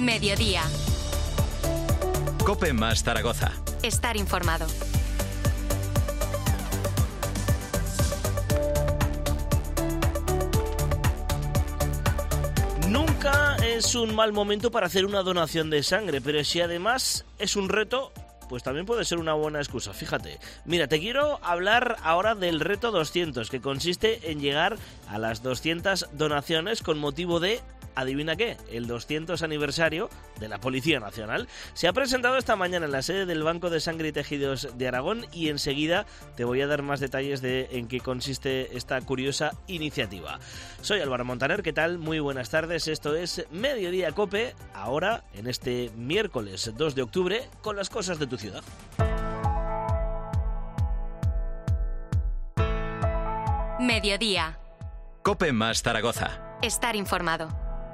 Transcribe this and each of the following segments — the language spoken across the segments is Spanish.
Mediodía. COPE más Zaragoza. Estar informado. Nunca es un mal momento para hacer una donación de sangre, pero si además es un reto, pues también puede ser una buena excusa, fíjate. Mira, te quiero hablar ahora del reto 200, que consiste en llegar a las 200 donaciones con motivo de, adivina qué, el 200 aniversario de la Policía Nacional. Se ha presentado esta mañana en la sede del Banco de Sangre y Tejidos de Aragón y enseguida te voy a dar más detalles de en qué consiste esta curiosa iniciativa. Soy Álvaro Montaner, ¿qué tal? Muy buenas tardes, esto es Mediodía COPE, ahora en este miércoles 2 de octubre con las cosas de tu ciudad. Mediodía. COPE más Zaragoza. Estar informado.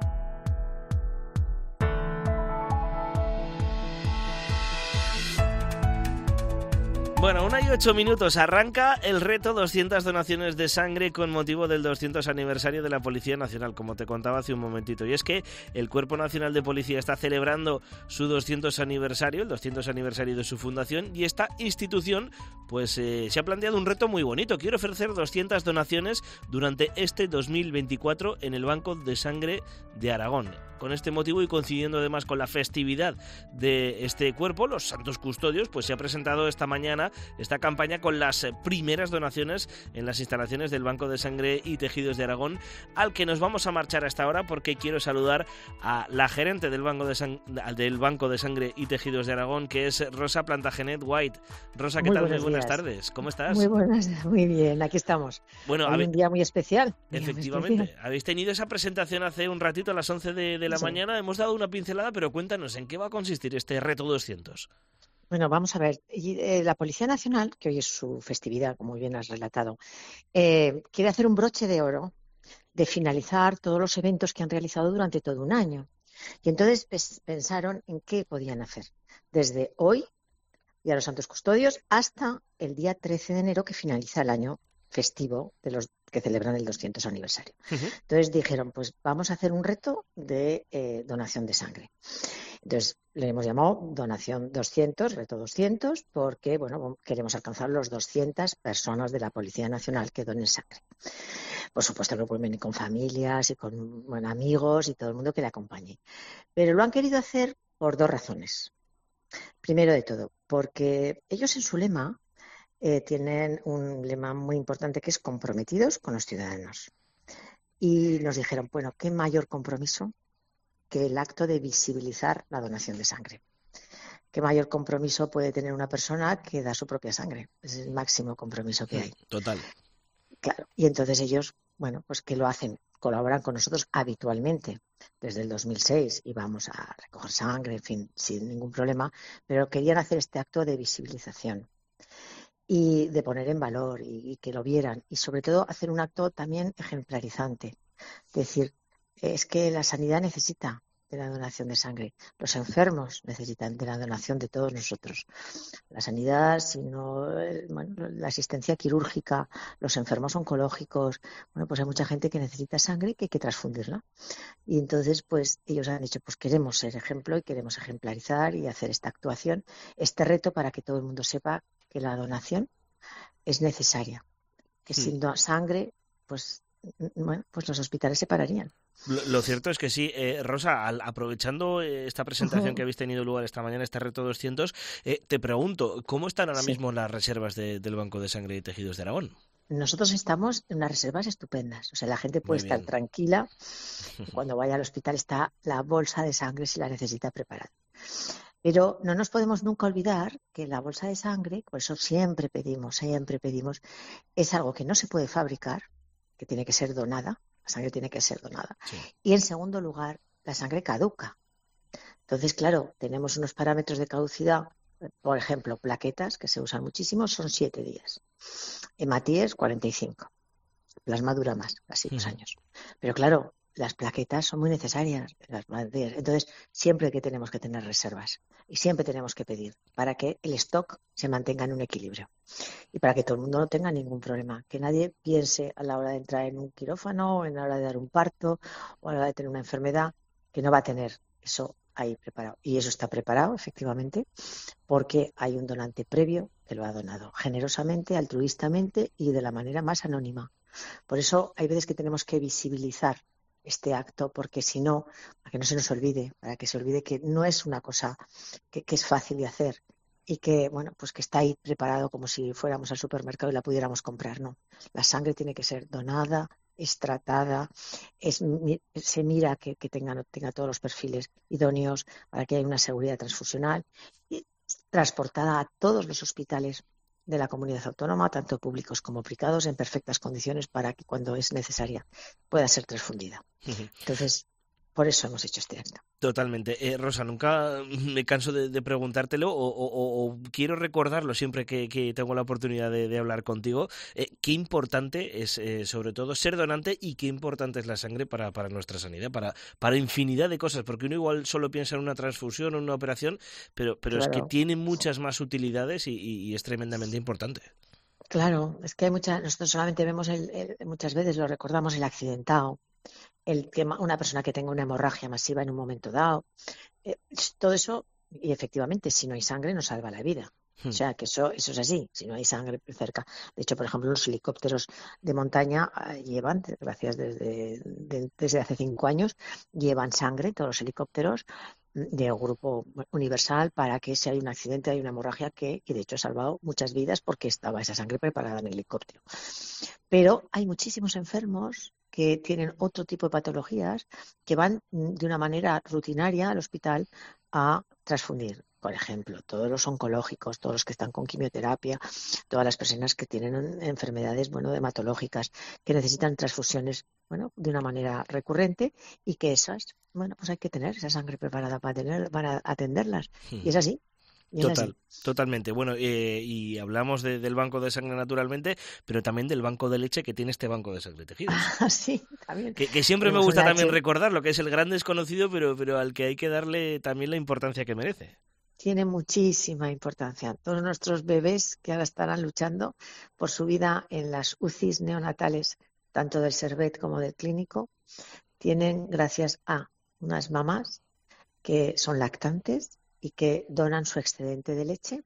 Bueno, 1:08, arranca el reto 200 donaciones de sangre con motivo del 200 aniversario de la Policía Nacional, como te contaba hace un momentito. Y es que el Cuerpo Nacional de Policía está celebrando su 200 aniversario, el 200 aniversario de su fundación, y esta institución pues se ha planteado un reto muy bonito. Quiere ofrecer 200 donaciones durante este 2024 en el Banco de Sangre de Aragón. Con este motivo y coincidiendo además con la festividad de este cuerpo, los Santos Custodios, pues se ha presentado esta mañana esta campaña con las primeras donaciones en las instalaciones del Banco de Sangre y Tejidos de Aragón, al que nos vamos a marchar hasta ahora porque quiero saludar a la gerente del Banco de Sangre y Tejidos de Aragón, que es Rosa Plantagenet White. Rosa, ¿qué tal? Muy buenas tardes. ¿Cómo estás? Muy buenas, muy bien, aquí estamos. Bueno, un día muy especial. Efectivamente, habéis tenido esa presentación hace un ratito a las 11 de la Sí. mañana, hemos dado una pincelada, pero cuéntanos, ¿en qué va a consistir este reto 200? Bueno, vamos a ver. La Policía Nacional, que hoy es su festividad, como bien has relatado, quiere hacer un broche de oro de finalizar todos los eventos que han realizado durante todo un año. Y entonces pensaron en qué podían hacer. Desde hoy, Día de los Santos Custodios, hasta el día 13 de enero, que finaliza el año festivo de los que celebran el 200 aniversario. Entonces dijeron, pues vamos a hacer un reto de donación de sangre. Entonces le hemos llamado Donación 200, Reto 200, porque bueno, queremos alcanzar los 200 personas de la Policía Nacional que donen sangre. Por supuesto que pueden venir con familias y con amigos y todo el mundo que le acompañe. Pero lo han querido hacer por dos razones. Primero de todo, porque ellos en su lema tienen un lema muy importante que es comprometidos con los ciudadanos. Y nos dijeron, bueno, ¿qué mayor compromiso que el acto de visibilizar la donación de sangre? ¿Qué mayor compromiso puede tener una persona que da su propia sangre? Es el máximo compromiso que hay. Total. Claro. Y entonces ellos, bueno, pues que lo hacen, colaboran con nosotros habitualmente desde el 2006 y vamos a recoger sangre, en fin, sin ningún problema, pero querían hacer este acto de visibilización y de poner en valor y que lo vieran y sobre todo hacer un acto también ejemplarizante. Es decir, es que la sanidad necesita de la donación de sangre, los enfermos necesitan de la donación de todos nosotros. La sanidad, sino la asistencia quirúrgica, los enfermos oncológicos, bueno, pues hay mucha gente que necesita sangre y que hay que transfundirla. Y entonces, pues ellos han dicho, pues queremos ser ejemplo y queremos ejemplarizar y hacer esta actuación, este reto para que todo el mundo sepa que la donación es necesaria, que sin sangre, pues los hospitales se pararían. Lo cierto es que sí. Rosa, aprovechando esta presentación que habéis tenido lugar esta mañana, este reto 200, te pregunto, ¿cómo están ahora mismo las reservas del Banco de Sangre y Tejidos de Aragón? Nosotros estamos en unas reservas estupendas. O sea, la gente puede estar tranquila. Cuando vaya al hospital está la bolsa de sangre si la necesita preparada. Pero no nos podemos nunca olvidar que la bolsa de sangre, por eso siempre pedimos, es algo que no se puede fabricar, que tiene que ser donada. La sangre tiene que ser donada. Sí. Y en segundo lugar, la sangre caduca. Entonces, claro, tenemos unos parámetros de caducidad. Por ejemplo, plaquetas, que se usan muchísimo, son 7 días. Hematíes, 45. Plasma dura más, casi 2 años. Pero claro, las plaquetas son muy necesarias. Entonces, siempre que tenemos que tener reservas y siempre tenemos que pedir para que el stock se mantenga en un equilibrio y para que todo el mundo no tenga ningún problema. Que nadie piense a la hora de entrar en un quirófano, o a la hora de dar un parto o a la hora de tener una enfermedad que no va a tener eso ahí preparado. Y eso está preparado, efectivamente, porque hay un donante previo que lo ha donado generosamente, altruistamente y de la manera más anónima. Por eso hay veces que tenemos que visibilizar este acto, porque si no, para que no se nos olvide, para que se olvide que no es una cosa que es fácil de hacer y que, bueno, pues que está ahí preparado como si fuéramos al supermercado y la pudiéramos comprar, no. La sangre tiene que ser donada, es tratada, se mira que tenga todos los perfiles idóneos para que haya una seguridad transfusional y transportada a todos los hospitales de la comunidad autónoma, tanto públicos como privados, en perfectas condiciones para que cuando es necesaria pueda ser transfundida. Entonces, por eso hemos hecho este acto. Totalmente. Rosa, nunca me canso de preguntártelo o quiero recordarlo siempre que tengo la oportunidad de hablar contigo. Qué importante es, sobre todo, ser donante y qué importante es la sangre para nuestra sanidad, para infinidad de cosas, porque uno igual solo piensa en una transfusión o en una operación, pero claro, es que tiene muchas más utilidades y es tremendamente importante. Claro, es que hay nosotros solamente vemos, muchas veces lo recordamos, el accidentado, una persona que tenga una hemorragia masiva en un momento dado. Todo eso, y efectivamente, si no hay sangre, no salva la vida. O sea, que eso es así, si no hay sangre cerca. De hecho, por ejemplo, los helicópteros de montaña llevan, gracias desde hace 5 años, llevan sangre, todos los helicópteros, de grupo universal, para que si hay un accidente, hay una hemorragia que de hecho ha salvado muchas vidas porque estaba esa sangre preparada en el helicóptero. Pero hay muchísimos enfermos que tienen otro tipo de patologías que van de una manera rutinaria al hospital a transfundir. Por ejemplo, todos los oncológicos, todos los que están con quimioterapia, todas las personas que tienen enfermedades, hematológicas, que necesitan transfusiones, de una manera recurrente y que esas, pues hay que tener esa sangre preparada para atenderlas. Y es así. Totalmente. Bueno, y hablamos del banco de sangre naturalmente, pero también del banco de leche que tiene este banco de sangre tejidos. Sí, también. Que siempre me gusta también recordar lo que es el gran desconocido, pero al que hay que darle también la importancia que merece. Tiene muchísima importancia. Todos nuestros bebés que ahora estarán luchando por su vida en las UCIs neonatales, tanto del Servet como del clínico, tienen gracias a unas mamás que son lactantes y que donan su excedente de leche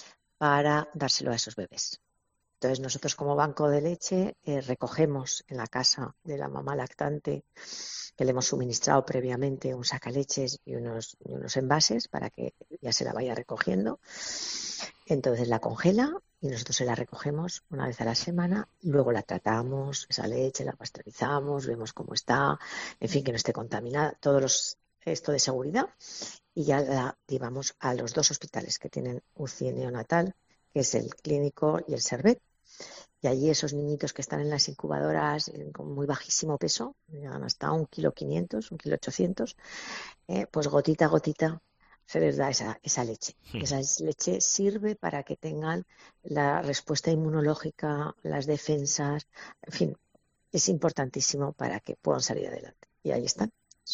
para dárselo a esos bebés. Entonces nosotros como banco de leche recogemos en la casa de la mamá lactante, que le hemos suministrado previamente un sacaleches y unos envases para que ya se la vaya recogiendo. Entonces la congela y nosotros se la recogemos una vez a la semana, luego la tratamos, esa leche la pasteurizamos, vemos cómo está, en fin, que no esté contaminada, esto de seguridad, y ya la llevamos a los 2 hospitales que tienen UCI neonatal, que es el clínico y el Servet. Y allí esos niñitos que están en las incubadoras con muy bajísimo peso, llegan hasta 1,5 kg, 1,8 kg, pues gotita a gotita se les da esa leche. Esa leche sirve para que tengan la respuesta inmunológica, las defensas, en fin, es importantísimo para que puedan salir adelante. Y ahí están.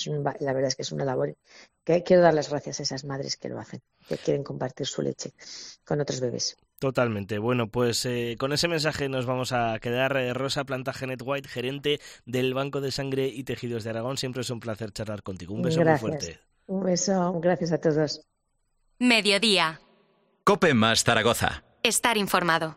La verdad es que es una labor que quiero dar las gracias a esas madres que lo hacen, que quieren compartir su leche con otros bebés. Totalmente. Bueno, pues con ese mensaje nos vamos a quedar. Rosa Plantagenet White, gerente del Banco de Sangre y Tejidos de Aragón. Siempre es un placer charlar contigo. Un beso muy fuerte. Un beso, gracias a todos. Mediodía. COPE más Zaragoza. Estar informado.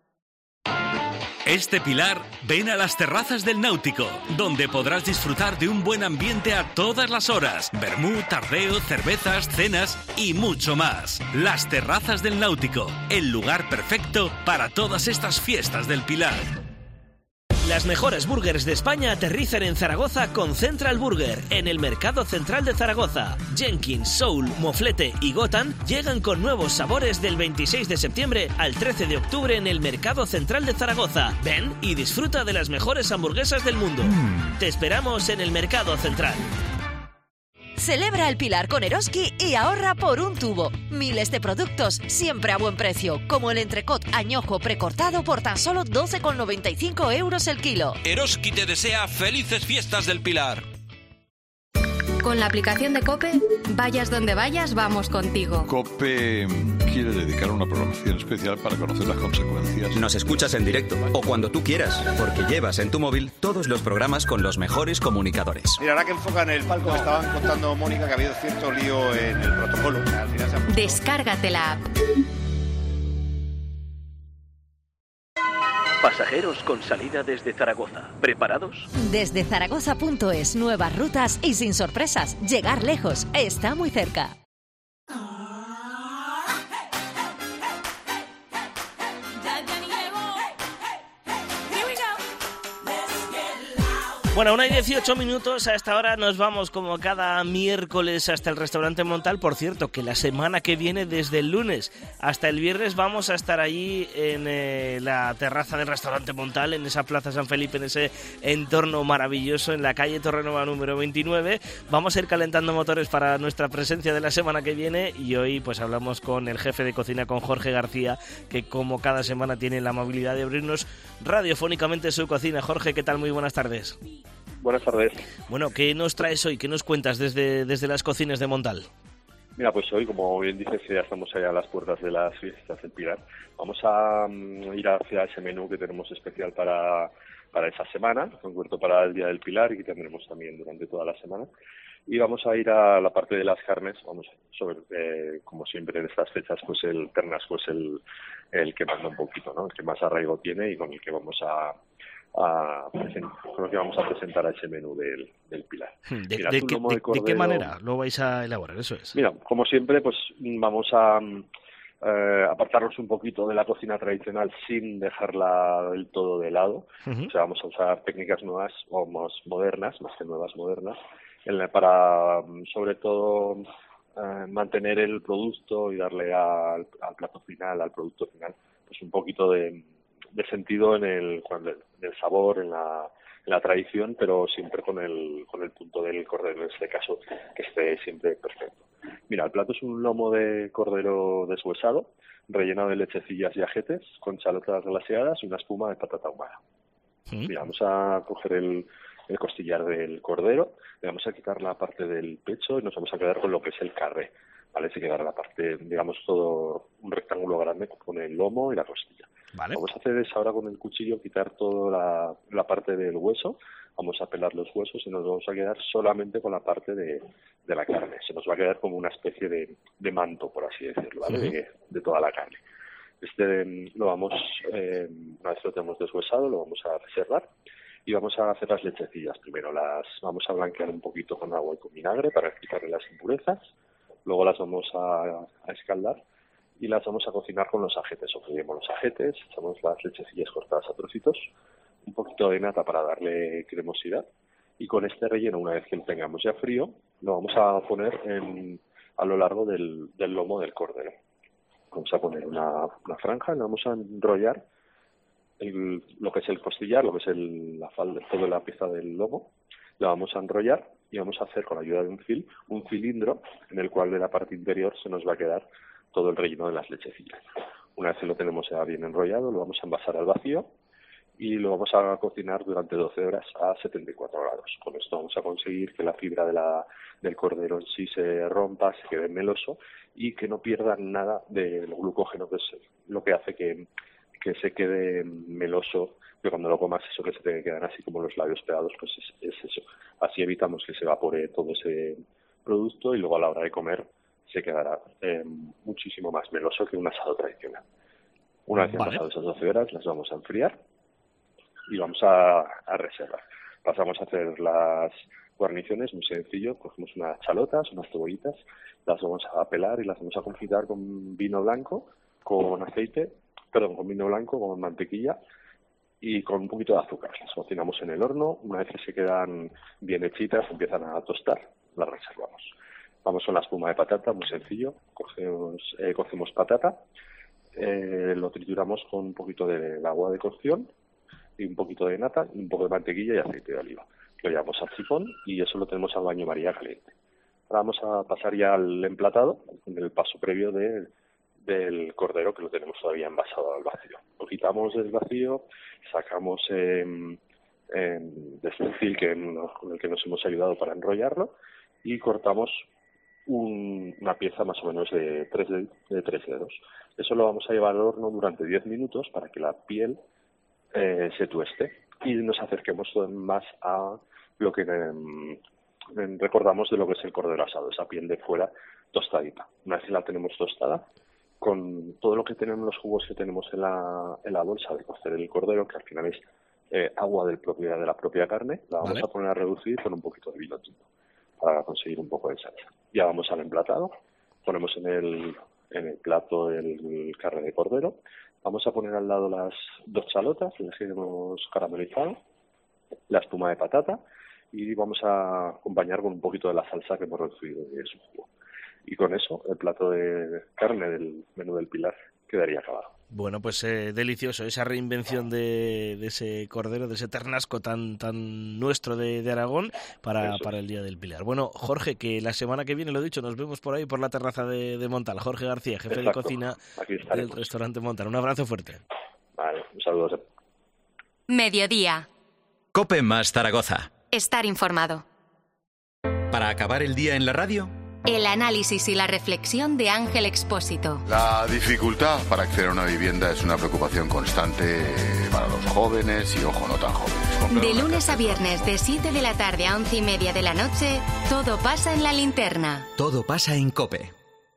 Este Pilar, ven a las terrazas del Náutico, donde podrás disfrutar de un buen ambiente a todas las horas. Vermú, tardeo, cervezas, cenas y mucho más. Las terrazas del Náutico, el lugar perfecto para todas estas fiestas del Pilar. Las mejores burgers de España aterrizan en Zaragoza con Central Burger, en el Mercado Central de Zaragoza. Jenkins, Soul, Moflete y Gotan llegan con nuevos sabores del 26 de septiembre al 13 de octubre en el Mercado Central de Zaragoza. Ven y disfruta de las mejores hamburguesas del mundo. Te esperamos en el Mercado Central. Celebra el Pilar con Eroski y ahorra por un tubo. Miles de productos siempre a buen precio, como el entrecot añojo precortado por tan solo 12,95 euros el kilo. Eroski te desea felices fiestas del Pilar. Con la aplicación de COPE, vayas donde vayas, vamos contigo. COPE, quiere dedicar una programación especial para conocer las consecuencias. Nos escuchas en directo o cuando tú quieras, porque llevas en tu móvil todos los programas con los mejores comunicadores. Mira, ahora que enfocan el palco, me estaban contando, Mónica, que ha habido cierto lío en el protocolo. Al final se ha... Descárgate la app. Pasajeros con salida desde Zaragoza. ¿Preparados? Desde zaragoza.es, nuevas rutas y sin sorpresas. Llegar lejos está muy cerca. Bueno, 1:18. A esta hora nos vamos como cada miércoles hasta el restaurante Montal. Por cierto, que la semana que viene, desde el lunes hasta el viernes, vamos a estar allí en la terraza del restaurante Montal, en esa Plaza San Felipe, en ese entorno maravilloso, en la calle Torrenova número 29. Vamos a ir calentando motores para nuestra presencia de la semana que viene, y hoy pues hablamos con el jefe de cocina, con Jorge García, que como cada semana tiene la amabilidad de abrirnos radiofónicamente su cocina. Jorge, ¿qué tal? Muy buenas tardes. Buenas tardes. Bueno, ¿qué nos traes hoy? ¿Qué nos cuentas desde las cocinas de Montal? Mira, pues hoy, como bien dices, ya estamos allá a las puertas de las fiestas del Pilar. Vamos a ir hacia ese menú que tenemos especial para esa semana, concreto para el Día del Pilar, y que tendremos también durante toda la semana. Y vamos a ir a la parte de las carnes. Vamos sobre, como siempre en estas fechas, pues el ternasco es el que manda un poquito, ¿no? El que más arraigo tiene y con el que vamos con el que vamos a presentar a ese menú del Pilar. ¿De qué manera lo vais a elaborar? Eso es. Mira, como siempre, pues vamos a apartarnos un poquito de la cocina tradicional sin dejarla del todo de lado. O sea, vamos a usar técnicas nuevas o más modernas, más que nuevas, modernas, para sobre todo mantener el producto y darle al plato final, al producto final, pues un poquito de sentido en el sabor, en la tradición, pero siempre con el punto del cordero, en este caso, que esté siempre perfecto. Mira, el plato es un lomo de cordero deshuesado, rellenado de lechecillas y ajetes, con chalotas glaseadas y una espuma de patata ahumada. Mira, vamos a coger el costillar del cordero, le vamos a quitar la parte del pecho y nos vamos a quedar con lo que es el carré, ¿vale? Se quedará la parte, digamos, todo un rectángulo grande con el lomo y la costilla. Vale. Lo que vamos a hacer es ahora con el cuchillo quitar toda la parte del hueso, vamos a pelar los huesos y nos vamos a quedar solamente con la parte de la carne. Se nos va a quedar como una especie de manto, por así decirlo, ¿vale? De toda la carne. Lo vamos, una vez lo tenemos deshuesado, lo vamos a reservar y vamos a hacer las lechecillas. Primero las vamos a blanquear un poquito con agua y con vinagre para quitarle las impurezas. Luego las vamos a escaldar y las vamos a cocinar con los ajetes. Sofreímos los ajetes, echamos las lechecillas cortadas a trocitos, un poquito de nata para darle cremosidad, y con este relleno, una vez que lo tengamos ya frío, lo vamos a poner a lo largo del lomo del cordero. Vamos a poner una franja y vamos a enrollar lo que es el costillar, lo que es la falda, toda la pieza del lomo, la vamos a enrollar y vamos a hacer, con la ayuda de un cilindro en el cual de la parte interior se nos va a quedar todo el relleno de las lechecillas. Una vez que lo tenemos ya bien enrollado, lo vamos a envasar al vacío y lo vamos a cocinar durante 12 horas a 74 grados. Con esto vamos a conseguir que la fibra del cordero en sí se rompa, se quede meloso y que no pierda nada del glucógeno, que es lo que hace que se quede meloso, que cuando lo comas eso que se te quedan así como los labios pegados, pues es eso. Así evitamos que se evapore todo ese producto y luego a la hora de comer se quedará muchísimo más meloso que un asado tradicional. Una vez que han pasado esas 12 horas, las vamos a enfriar y vamos a reservar. Pasamos a hacer las guarniciones, muy sencillo. Cogemos unas chalotas, unas cebollitas, las vamos a pelar y las vamos a confitar con vino blanco, con vino blanco, con mantequilla y con un poquito de azúcar. Las cocinamos en el horno. Una vez que se quedan bien hechitas, empiezan a tostar, las reservamos. Vamos con la espuma de patata, muy sencillo. Cocemos patata, lo trituramos con un poquito de agua de cocción y un poquito de nata, un poco de mantequilla y aceite de oliva. Lo llevamos al sifón y eso lo tenemos al baño María caliente. Ahora vamos a pasar ya al emplatado, en el paso previo del cordero, que lo tenemos todavía envasado al vacío. Lo quitamos del vacío, sacamos de este fil con el que nos hemos ayudado para enrollarlo y cortamos una pieza más o menos de 3 dedos. Eso lo vamos a llevar al horno durante 10 minutos para que la piel se tueste y nos acerquemos más a lo que recordamos de lo que es el cordero asado, esa piel de fuera tostadita. Una vez que la tenemos tostada, con todo lo que tenemos, los jugos que tenemos en la bolsa de cocer el cordero, que al final es agua de la propia carne, la vamos a poner a reducir con un poquito de vino tinto para conseguir un poco de salsa. Ya vamos al emplatado, ponemos en el plato el carne de cordero, vamos a poner al lado las 2 chalotas, las que hemos caramelizado, la espuma de patata y vamos a acompañar con un poquito de la salsa que hemos reducido de su jugo. Y con eso, el plato de carne del menú del Pilar quedaría acabado. Bueno, pues delicioso, esa reinvención de ese cordero, de ese ternasco tan nuestro de Aragón para el Día del Pilar. Bueno, Jorge, que la semana que viene, lo dicho, nos vemos por ahí, por la terraza de Montal. Jorge García, jefe de cocina del restaurante Montal. Un abrazo fuerte. Vale, un saludo. Mediodía. COPE más Zaragoza. Estar informado. Para acabar el día en la radio, el análisis y la reflexión de Ángel Expósito. La dificultad para acceder a una vivienda es una preocupación constante para los jóvenes y, ojo, no tan jóvenes. De lunes a viernes, de 7 de la tarde a 11:30 de la noche, todo pasa en La Linterna. Todo pasa en COPE.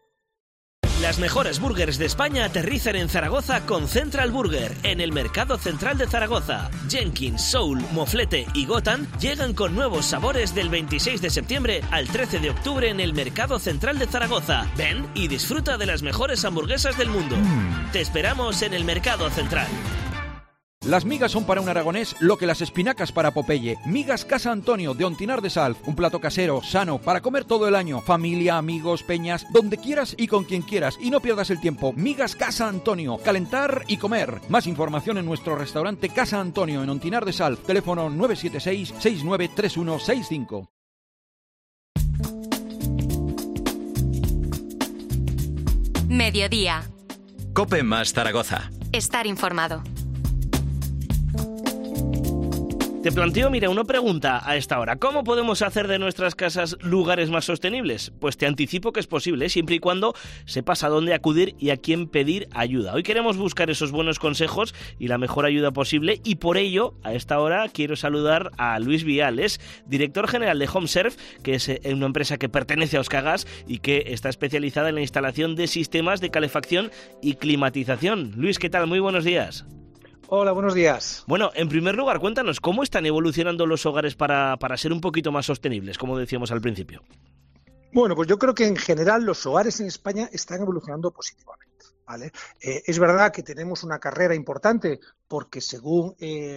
Las mejores burgers de España aterrizan en Zaragoza con Central Burger, en el Mercado Central de Zaragoza. Jenkins, Soul, Moflete y Gotan llegan con nuevos sabores del 26 de septiembre al 13 de octubre en el Mercado Central de Zaragoza. Ven y disfruta de las mejores hamburguesas del mundo. Te esperamos en el Mercado Central. Las migas son para un aragonés lo que las espinacas para Popeye. Migas Casa Antonio de Ontinar de Salv. Un plato casero, sano, para comer todo el año. Familia, amigos, peñas, donde quieras y con quien quieras. Y no pierdas el tiempo. Migas Casa Antonio. Calentar y comer. Más información en nuestro restaurante Casa Antonio en Ontinar de Salv. Teléfono 976-693165. Mediodía. COPE más Zaragoza. Estar informado. Te planteo, mira, una pregunta a esta hora. ¿Cómo podemos hacer de nuestras casas lugares más sostenibles? Pues te anticipo que es posible, siempre y cuando sepas a dónde acudir y a quién pedir ayuda. Hoy queremos buscar esos buenos consejos y la mejor ayuda posible, y por ello, a esta hora, quiero saludar a Luis Viales, director general de HomeServe, que es una empresa que pertenece a Euskagas y que está especializada en la instalación de sistemas de calefacción y climatización. Luis, ¿qué tal? Muy buenos días. Hola, buenos días. Bueno, en primer lugar, cuéntanos, ¿cómo están evolucionando los hogares para ser un poquito más sostenibles, como decíamos al principio? Bueno, pues yo creo que en general los hogares en España están evolucionando positivamente, ¿vale? Es verdad que tenemos una carrera importante porque según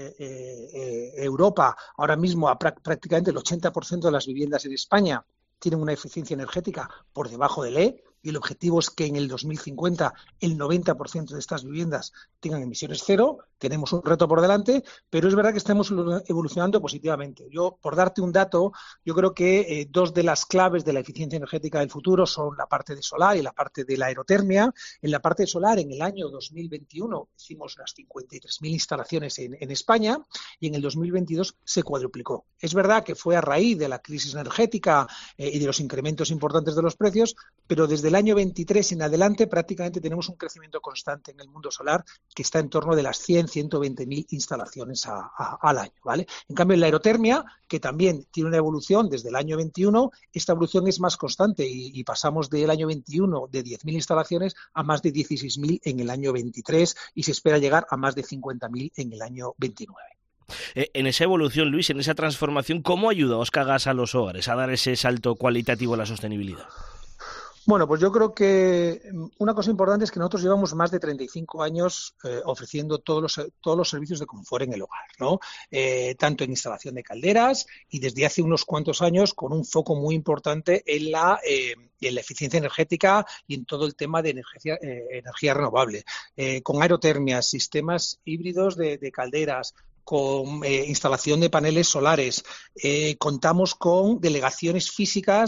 Europa, ahora mismo prácticamente el 80% de las viviendas en España tienen una eficiencia energética por debajo del E, y el objetivo es que en el 2050 el 90% de estas viviendas tengan emisiones cero. Tenemos un reto por delante, pero es verdad que estamos evolucionando positivamente. Yo, por darte un dato, yo creo que dos de las claves de la eficiencia energética del futuro son la parte de solar y la parte de la aerotermia. En la parte de solar, en el año 2021 hicimos unas 53.000 instalaciones en España y en el 2022 se cuadruplicó. Es verdad que fue a raíz de la crisis energética y de los incrementos importantes de los precios, pero desde el año 23 en adelante prácticamente tenemos un crecimiento constante en el mundo solar que está en torno de las 100.000-120.000 instalaciones al año, ¿vale? En cambio, en la aerotermia, que también tiene una evolución desde el año 21, esta evolución es más constante y pasamos del año 21 de 10.000 instalaciones a más de 16.000 en el año 23 y se espera llegar a más de 50.000 en el año 29. En esa evolución, Luis, en esa transformación, ¿cómo ayuda Euskagas a los hogares a dar ese salto cualitativo a la sostenibilidad? Bueno, pues yo creo que una cosa importante es que nosotros llevamos más de 35 años ofreciendo todos los servicios de confort en el hogar, ¿no? Tanto en instalación de calderas y desde hace unos cuantos años con un foco muy importante en la eficiencia energética y en todo el tema de energía renovable. Con aerotermia, sistemas híbridos de calderas, con instalación de paneles solares, contamos con delegaciones físicas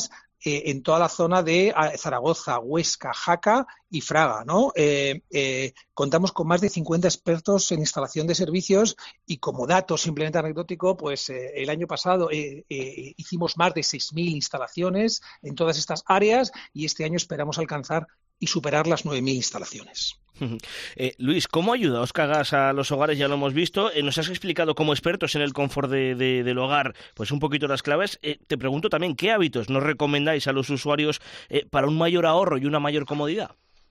en toda la zona de Zaragoza, Huesca, Jaca y Fraga, ¿no? Contamos con más de 50 expertos en instalación de servicios y, como dato simplemente anecdótico, pues el año pasado hicimos más de 6.000 instalaciones en todas estas áreas y este año esperamos alcanzar y superar las 9.000 instalaciones. Luis, ¿cómo ayuda Oscagas a los hogares? Ya lo hemos visto. Nos has explicado como expertos en el confort del hogar pues un poquito las claves. Te pregunto también, ¿qué hábitos nos recomendáis a los usuarios para un mayor ahorro y una mayor comodidad?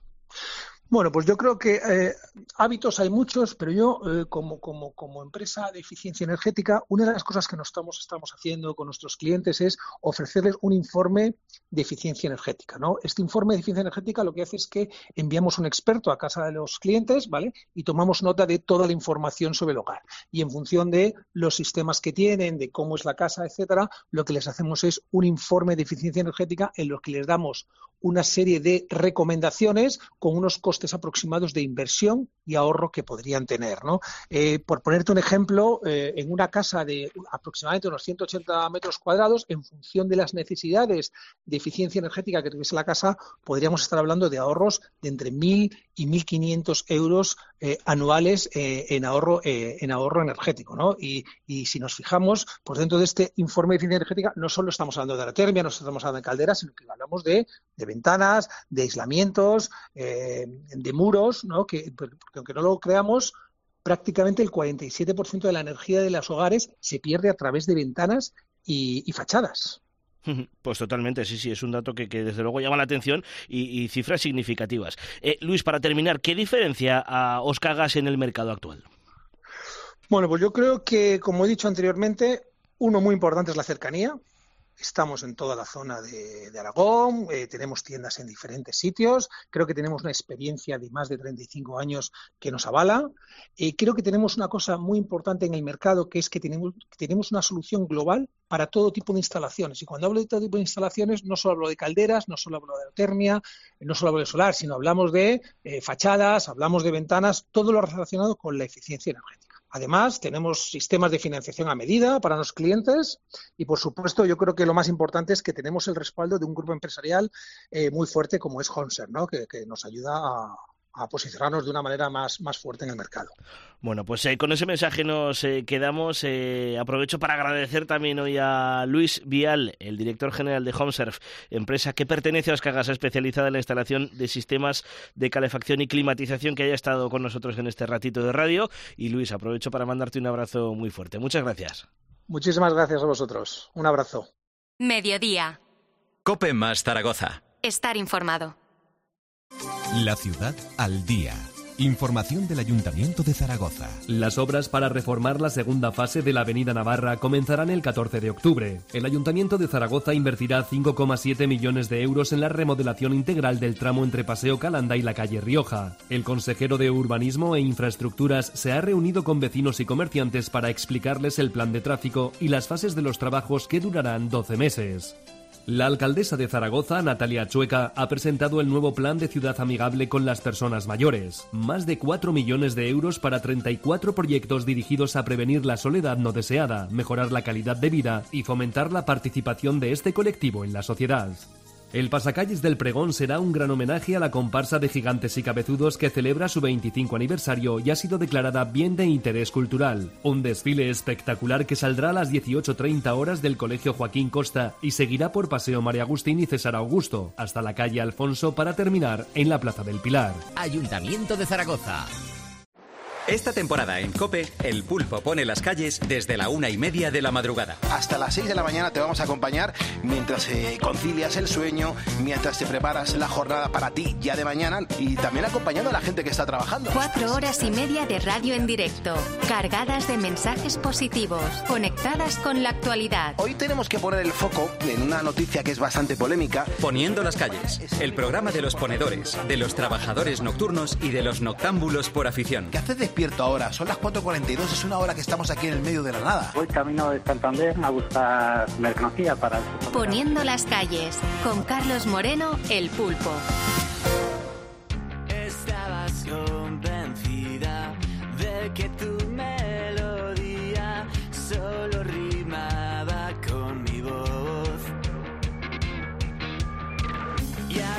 Bueno, pues yo creo que hábitos hay muchos, pero yo como empresa de eficiencia energética, una de las cosas que estamos haciendo con nuestros clientes es ofrecerles un informe de eficiencia energética, ¿no? Este informe de eficiencia energética lo que hace es que enviamos un experto a casa de los clientes, ¿vale? Y tomamos nota de toda la información sobre el hogar. Y en función de los sistemas que tienen, de cómo es la casa, etcétera, lo que les hacemos es un informe de eficiencia energética en los que les damos una serie de recomendaciones con unos costes aproximados de inversión y ahorro que podrían tener, ¿no? Por ponerte un ejemplo, en una casa de aproximadamente unos 180 metros cuadrados, en función de las necesidades de eficiencia energética que tuviese la casa, podríamos estar hablando de ahorros de entre 1.000 y 1.500 euros anuales en ahorro energético, ¿no? Y si nos fijamos, pues dentro de este informe de eficiencia energética no solo estamos hablando de aerotermia, no estamos hablando de calderas, sino que hablamos de ventanas, de aislamientos, de muros, ¿no? Porque aunque no lo creamos, prácticamente el 47% de la energía de los hogares se pierde a través de ventanas y fachadas. Pues totalmente, sí, es un dato que desde luego llama la atención y cifras significativas. Luis, para terminar, ¿qué diferencia a Oscagas en el mercado actual? Bueno, pues yo creo que, como he dicho anteriormente, uno muy importante es la cercanía. Estamos en toda la zona de Aragón, tenemos tiendas en diferentes sitios, creo que tenemos una experiencia de más de 35 años que nos avala. Creo que tenemos una cosa muy importante en el mercado, que es que tenemos una solución global para todo tipo de instalaciones. Y cuando hablo de todo tipo de instalaciones, no solo hablo de calderas, no solo hablo de aerotermia, no solo hablo de solar, sino hablamos de fachadas, hablamos de ventanas, todo lo relacionado con la eficiencia energética. Además, tenemos sistemas de financiación a medida para los clientes y, por supuesto, yo creo que lo más importante es que tenemos el respaldo de un grupo empresarial muy fuerte como es Honser, ¿no? que nos ayuda a posicionarnos de una manera más fuerte en el mercado. Bueno, pues con ese mensaje nos quedamos. Aprovecho para agradecer también hoy a Luis Vial, el director general de Homeserve, empresa que pertenece a Oscagas, especializada en la instalación de sistemas de calefacción y climatización, que haya estado con nosotros en este ratito de radio. Y Luis, aprovecho para mandarte un abrazo muy fuerte. Muchas gracias. Muchísimas gracias a vosotros. Un abrazo. Mediodía. COPE más Zaragoza. Estar informado. La ciudad al día. Información del Ayuntamiento de Zaragoza. Las obras para reformar la segunda fase de la Avenida Navarra comenzarán el 14 de octubre. El Ayuntamiento de Zaragoza invertirá 5,7 millones de euros en la remodelación integral del tramo entre Paseo Calanda y la calle Rioja. El consejero de Urbanismo e Infraestructuras se ha reunido con vecinos y comerciantes para explicarles el plan de tráfico y las fases de los trabajos que durarán 12 meses. La alcaldesa de Zaragoza, Natalia Chueca, ha presentado el nuevo plan de ciudad amigable con las personas mayores. Más de 4 millones de euros para 34 proyectos dirigidos a prevenir la soledad no deseada, mejorar la calidad de vida y fomentar la participación de este colectivo en la sociedad. El Pasacalles del Pregón será un gran homenaje a la comparsa de Gigantes y Cabezudos que celebra su 25 aniversario y ha sido declarada Bien de Interés Cultural. Un desfile espectacular que saldrá a las 18:30 horas del Colegio Joaquín Costa y seguirá por Paseo María Agustín y César Augusto, hasta la calle Alfonso para terminar en la Plaza del Pilar. Ayuntamiento de Zaragoza. Esta temporada en COPE, El Pulpo pone las calles desde la 1:30 de la madrugada. Hasta las 6 de la mañana te vamos a acompañar mientras concilias el sueño, mientras te preparas la jornada para ti ya de mañana y también acompañando a la gente que está trabajando. 4 horas y media de radio en directo, cargadas de mensajes positivos, conectadas con la actualidad. Hoy tenemos que poner el foco en una noticia que es bastante polémica. Poniendo las calles, el programa de los ponedores, de los trabajadores nocturnos y de los noctámbulos por afición. ¿Qué haces despierto ahora? Son las 4:42, es una hora que estamos aquí en el medio de la nada. Voy camino de Santander a buscar mercancía para el... Poniendo las calles, con Carlos Moreno, El Pulpo. Estabas convencida de que tu melodía solo rimaba con mi voz.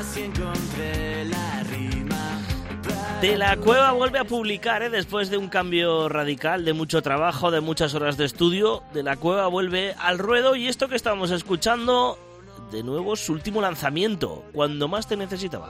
más y encontré la rima. De la Cueva vuelve a publicar, después de un cambio radical, de mucho trabajo, de muchas horas de estudio. De la Cueva vuelve al ruedo y esto que estamos escuchando, de nuevo, su último lanzamiento, Cuando más te necesitaba.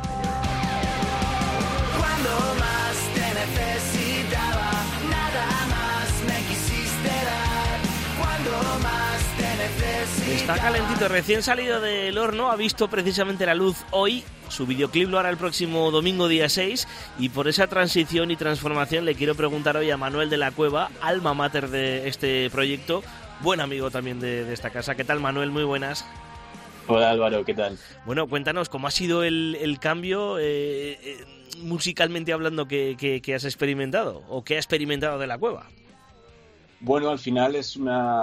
Cuando más te necesitaba, nada más me quisiste dar. Cuando más te necesitaba. Está calentito, recién salido del horno, ha visto precisamente la luz hoy. Su videoclip lo hará el próximo domingo, día 6, y por esa transición y transformación le quiero preguntar hoy a Manuel de la Cueva, alma mater de este proyecto, buen amigo también de esta casa. ¿Qué tal, Manuel? Muy buenas. Hola, Álvaro, ¿qué tal? Bueno, cuéntanos cómo ha sido el cambio musicalmente hablando que has experimentado, o que ha experimentado de la Cueva. Bueno, al final es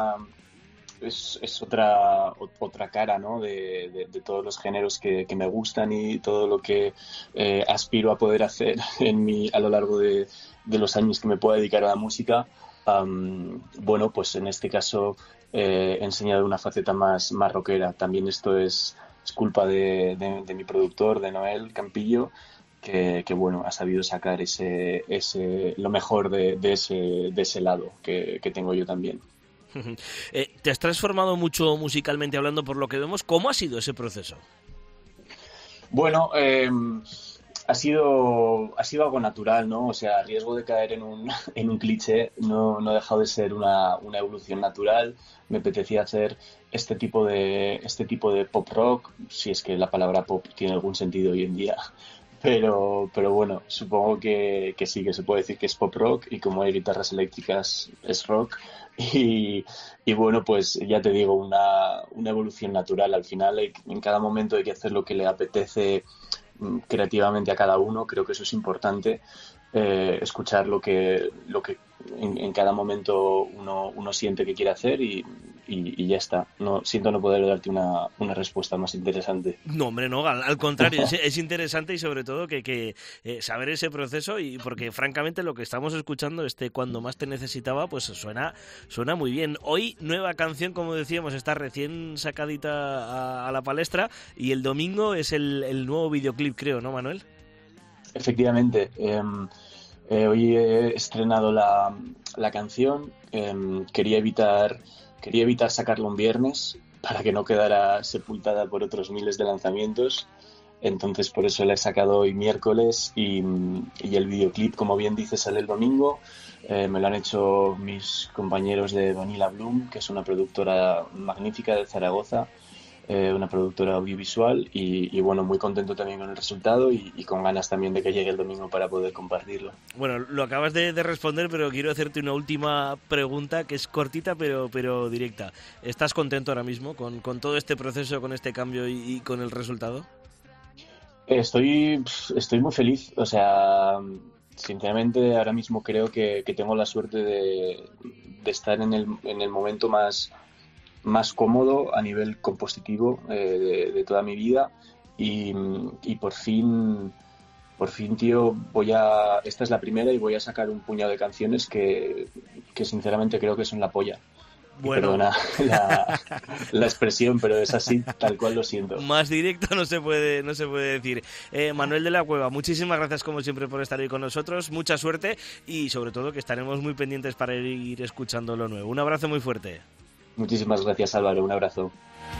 otra cara, ¿no? de todos los géneros que me gustan y todo lo que aspiro a poder hacer a lo largo de los años que me pueda dedicar a la música. Bueno, pues en este caso he enseñado una faceta más rockera. También esto es culpa de mi productor, de Noel Campillo, que bueno, ha sabido sacar lo mejor de ese lado que tengo yo también. Te has transformado mucho musicalmente hablando, por lo que vemos. ¿Cómo ha sido ese proceso? Bueno, ha sido algo natural, ¿no? O sea, a riesgo de caer en un cliché, no ha dejado de ser una evolución natural. Me apetecía hacer este tipo de pop rock, si es que la palabra pop tiene algún sentido hoy en día. Pero bueno, supongo que sí, que se puede decir que es pop rock, y como hay guitarras eléctricas es rock. Y bueno, pues ya te digo, una evolución natural. Al final en cada momento hay que hacer lo que le apetece creativamente a cada uno. Creo que eso es importante, escuchar lo que en cada momento uno siente que quiere hacer y ya está. Siento no poder darte una respuesta más interesante. No, hombre, no, al contrario, es interesante, y sobre todo que saber ese proceso, y porque francamente lo que estamos escuchando, Cuando más te necesitaba, pues suena muy bien. Hoy nueva canción, como decíamos, está recién sacadita a la palestra, y el domingo es el nuevo videoclip, creo, ¿no, Manuel? Efectivamente. Hoy he estrenado la canción. Quería evitar sacarlo un viernes para que no quedara sepultada por otros miles de lanzamientos. Entonces por eso la he sacado hoy miércoles, y el videoclip, como bien dice, sale el domingo. Me lo han hecho mis compañeros de Vanilla Bloom, que es una productora magnífica de Zaragoza, una productora audiovisual, y bueno, muy contento también con el resultado y con ganas también de que llegue el domingo para poder compartirlo. Bueno, lo acabas de responder, pero quiero hacerte una última pregunta, que es cortita pero directa. ¿Estás contento ahora mismo con todo este proceso, con este cambio y con el resultado? Estoy muy feliz. O sea, sinceramente ahora mismo creo que tengo la suerte de estar en el momento más cómodo a nivel compositivo de toda mi vida, y por fin, tío, esta es la primera, y voy a sacar un puñado de canciones que sinceramente creo que son la polla. Bueno. Perdona la expresión, pero es así, tal cual lo siento. Más directo no se puede decir. Manuel de la Cueva, muchísimas gracias como siempre por estar ahí con nosotros, mucha suerte, y sobre todo que estaremos muy pendientes para ir escuchando lo nuevo. Un abrazo muy fuerte. Muchísimas gracias, Álvaro, un abrazo.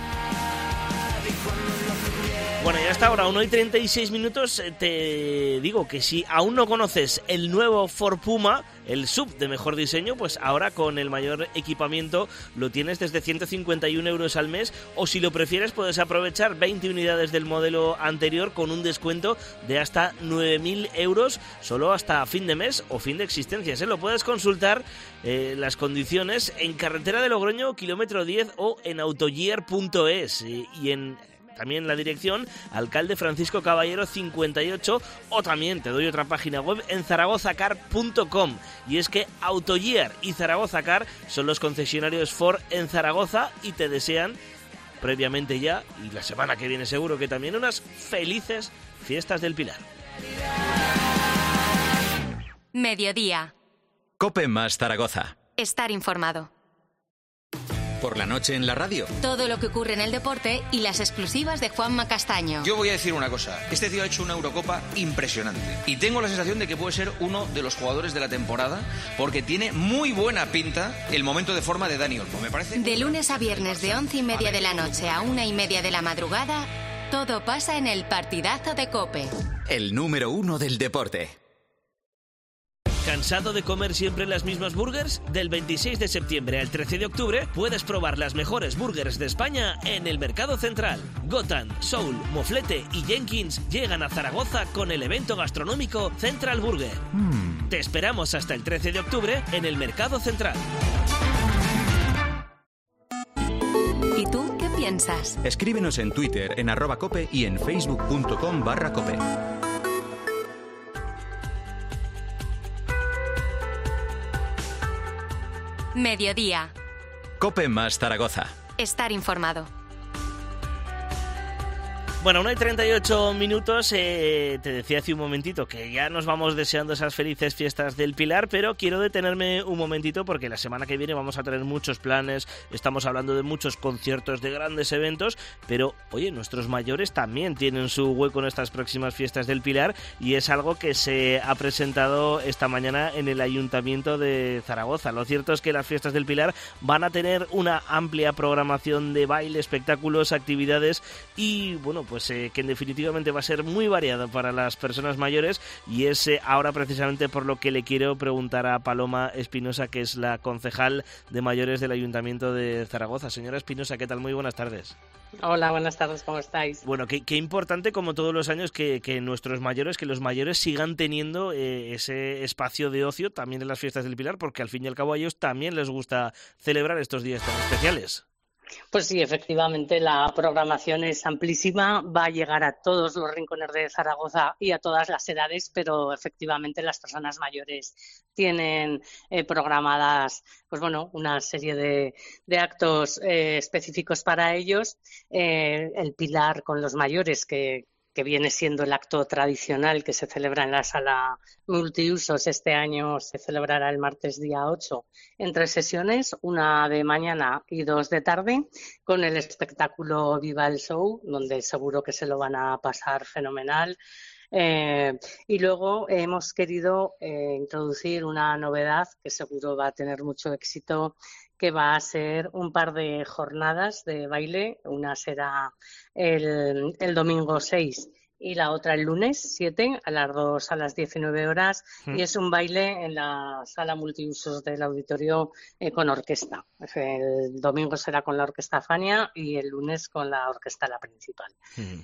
Bueno, y hasta ahora, 1:36, te digo que si aún no conoces el nuevo Ford Puma, el SUV de mejor diseño, pues ahora con el mayor equipamiento lo tienes desde 151 euros al mes, o si lo prefieres puedes aprovechar 20 unidades del modelo anterior con un descuento de hasta 9.000 euros solo hasta fin de mes o fin de existencias. Lo puedes consultar las condiciones en Carretera de Logroño, kilómetro 10, o en autoyear.es, y en también la dirección Alcalde Francisco Caballero 58, o también te doy otra página web en zaragozacar.com. Y es que Autoyear y Zaragoza Car son los concesionarios Ford en Zaragoza, y te desean previamente ya, y la semana que viene seguro que también, unas felices fiestas del Pilar. Mediodía. COPE más Zaragoza. Estar informado. por la noche en la radio. Todo lo que ocurre en el deporte y las exclusivas de Juanma Castaño. Yo voy a decir una cosa. Este tío ha hecho una Eurocopa impresionante. Y tengo la sensación de que puede ser uno de los jugadores de la temporada porque tiene muy buena pinta el momento de forma de Dani Olmo, me parece. De lunes a viernes de 11:30 de la noche a 1:30 de la madrugada, todo pasa en el partidazo de COPE. El número 1 del deporte. ¿Cansado de comer siempre las mismas burgers? Del 26 de septiembre al 13 de octubre puedes probar las mejores burgers de España en el Mercado Central. Gotan, Soul, Moflete y Jenkins llegan a Zaragoza con el evento gastronómico Central Burger. Te esperamos hasta el 13 de octubre en el Mercado Central. ¿Y tú qué piensas? Escríbenos en Twitter, en @cope y en facebook.com/cope. Mediodía. COPE más Zaragoza. Estar informado. Bueno, 1:38 minutos, te decía hace un momentito que ya nos vamos deseando esas felices fiestas del Pilar, pero quiero detenerme un momentito porque la semana que viene vamos a tener muchos planes, estamos hablando de muchos conciertos, de grandes eventos, pero oye, nuestros mayores también tienen su hueco en estas próximas fiestas del Pilar y es algo que se ha presentado esta mañana en el Ayuntamiento de Zaragoza. Lo cierto es que las fiestas del Pilar van a tener una amplia programación de baile, espectáculos, actividades y bueno, pues que en definitivamente va a ser muy variado para las personas mayores y es ahora precisamente por lo que le quiero preguntar a Paloma Espinosa, que es la concejal de mayores del Ayuntamiento de Zaragoza. Señora Espinosa, ¿qué tal? Muy buenas tardes. Hola, buenas tardes, ¿cómo estáis? Bueno, qué importante, como todos los años, que nuestros mayores, que los mayores sigan teniendo ese espacio de ocio también en las fiestas del Pilar, porque al fin y al cabo a ellos también les gusta celebrar estos días tan especiales. Pues sí, efectivamente, la programación es amplísima, va a llegar a todos los rincones de Zaragoza y a todas las edades, pero efectivamente las personas mayores tienen programadas, pues bueno, una serie de actos específicos para ellos. El Pilar con los mayores, que viene siendo el acto tradicional que se celebra en la sala multiusos. Este año se celebrará el martes día 8 en 3 sesiones, una de mañana y 2 de tarde, con el espectáculo Viva el Show, donde seguro que se lo van a pasar fenomenal. Y luego hemos querido introducir una novedad que seguro va a tener mucho éxito, que va a ser un par de jornadas de baile. Una será el domingo 6 y la otra el lunes 7, a las 2 a las 19 horas, y es un baile en la sala multiusos del auditorio con orquesta. El domingo será con la Orquesta Fania y el lunes con la Orquesta La Principal.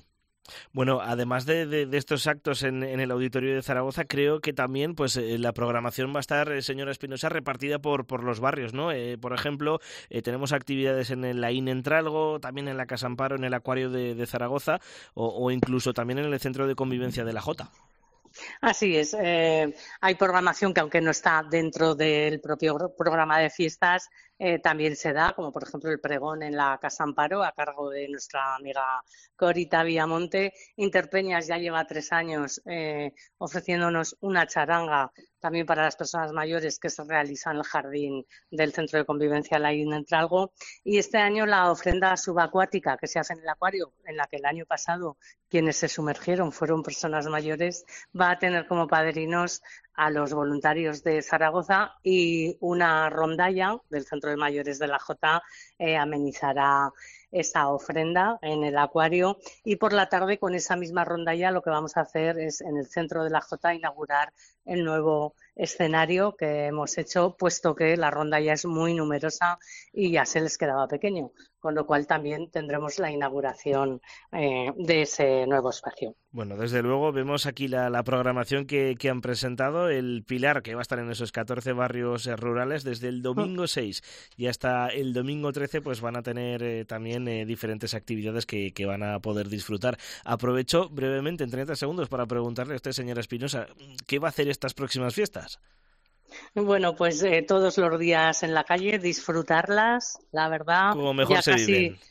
Bueno, además de estos actos en el Auditorio de Zaragoza, creo que también pues la programación va a estar, señora Espinosa, repartida por los barrios, ¿no? Por ejemplo, tenemos actividades en la IN Entralgo, también en la Casa Amparo, en el Acuario de Zaragoza o incluso también en el Centro de Convivencia de la Jota. Así es. Hay programación que, aunque no está dentro del propio programa de fiestas, también se da, como por ejemplo el pregón en la Casa Amparo, a cargo de nuestra amiga Corita Viamonte. Interpeñas ya lleva 3 años ofreciéndonos una charanga también para las personas mayores que se realiza en el jardín del Centro de Convivencia La IN Entralgo. Y este año la ofrenda subacuática que se hace en el acuario, en la que el año pasado quienes se sumergieron fueron personas mayores, va a tener como padrinos a los voluntarios de Zaragoza, y una rondalla del Centro de Mayores de la Jota amenizará esa ofrenda en el acuario. Y por la tarde, con esa misma rondalla, lo que vamos a hacer es en el centro de la Jota inaugurar el nuevo escenario que hemos hecho, puesto que la rondalla es muy numerosa y ya se les quedaba pequeño, con lo cual también tendremos la inauguración de ese nuevo espacio. Bueno, desde luego vemos aquí la programación que han presentado. El Pilar, que va a estar en esos 14 barrios rurales desde el domingo 6 y hasta el domingo 13, pues van a tener también diferentes actividades que van a poder disfrutar. Aprovecho brevemente, en 30 segundos, para preguntarle a usted, señora Espinosa, ¿qué va a hacer estas próximas fiestas? Bueno, pues todos los días en la calle, disfrutarlas, la verdad. Como mejor ya se casi viven.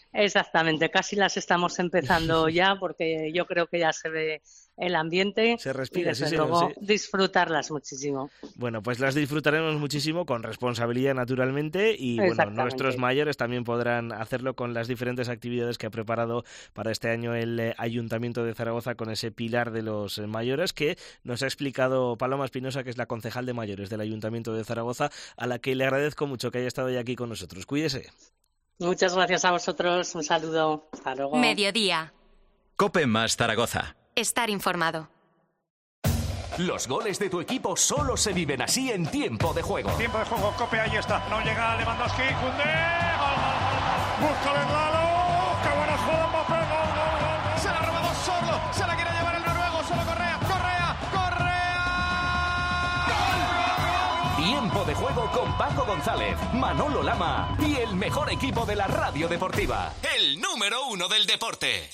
Exactamente, casi las estamos empezando ya porque yo creo que ya se ve el ambiente. Se respira, y desde sí, luego sí. disfrutarlas muchísimo. Bueno, pues las disfrutaremos muchísimo con responsabilidad naturalmente y bueno, nuestros mayores también podrán hacerlo con las diferentes actividades que ha preparado para este año el Ayuntamiento de Zaragoza con ese pilar de los mayores que nos ha explicado Paloma Espinosa, que es la concejal de mayores del Ayuntamiento de Zaragoza, a la que le agradezco mucho que haya estado hoy aquí con nosotros. Cuídese. Muchas gracias a vosotros, un saludo. Hasta luego. Mediodía. COPE más Zaragoza. Estar informado. Los goles de tu equipo solo se viven así en tiempo de juego. Tiempo de juego, COPE, ahí está. No llega Lewandowski, Koundé. Gol. Búscalo en Lalo. Qué buena jugada, Mbappé. Gol. Se la ha robado solo. Se la quiere llevar el noruego. Solo Correa. Tiempo de juego con Paco González, Manolo Lama y el mejor equipo de la radio deportiva. El número 1 del deporte.